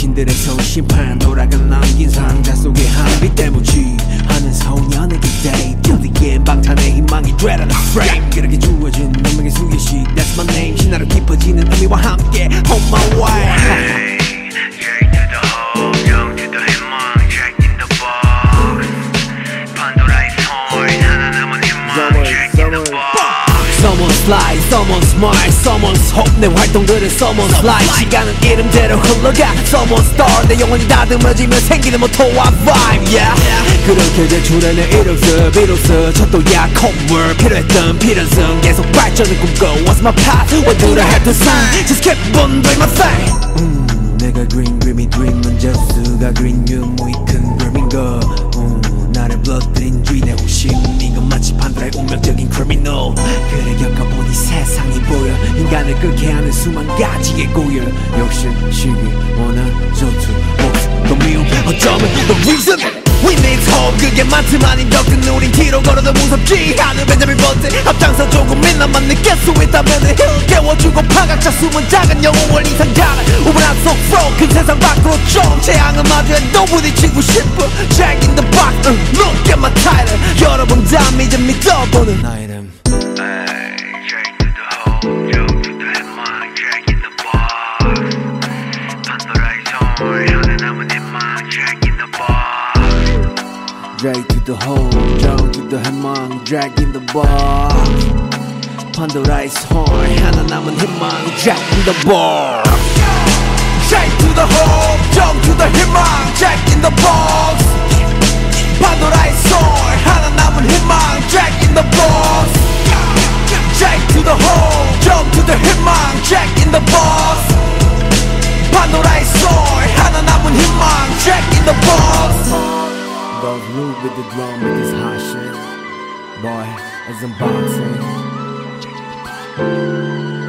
신들의 성심판 돌아가 남긴 상자 속에 한빛 때묻지 하는 소년의 기대 견디기엔 방탄의 희망이 되라 나 frame 그렇게 주어진 운명의 수여식 That's my name 신나로 깊어지는 의미와 함께 On my way Someone's life, someone's smile, someone's hope 내 활동들은 someone's life 시간은 이름대로 흘러가 Someone's star 내 영혼이 다듬어지면 생기는 모토와 vibe yeah. 그렇게 제출해낸 이력서 비로소 첫도야 콧물 필요했던 필연성 계속 발전을 꿈꿔 What's my path? What do I have to sign? Just keep on doing my thing 내가 green dreamy dream은 저수가 green 유무이 큰 dream인가 나를 불러들인 주인의 호심 이건 마치 판도라의 운명적인 criminal 그래 겪어보니 세상이 보여 인간을 끓게 하는 수만 가지의 고열 욕심, 시기, 원한, 전투, 목숨, 또 미움 어쩌면 the reason We need hope 그게 많지만 인덕은 우린 뒤로 걸어도 무섭지 않은 벤자민 버튼 앞장서 조금 민감만 느낄 수 있다면 힐 깨워주고 파각자 숨은 작은 영웅을 이상가는 우물한 속 flow 큰 세상 밖으로 좀 재앙을 마주해도 부딪히고 싶어 Jack in the box look at my title 여러분 다 믿어보는 나 이름 Drag to the hole, jump to the headman, drag in the box Pandora's horn, 하나 남은 희망, drag in the box Drag to the hole, jump to the 희망, drag in the box Pandora's horn, 하나 남은 희망, drag in the box Drag to the hole, jump to the 희망, drag in the box Pandora's horn, 하나 남은 희망, drag in the box Those move with the drum with this hot shit Boy, it's unboxing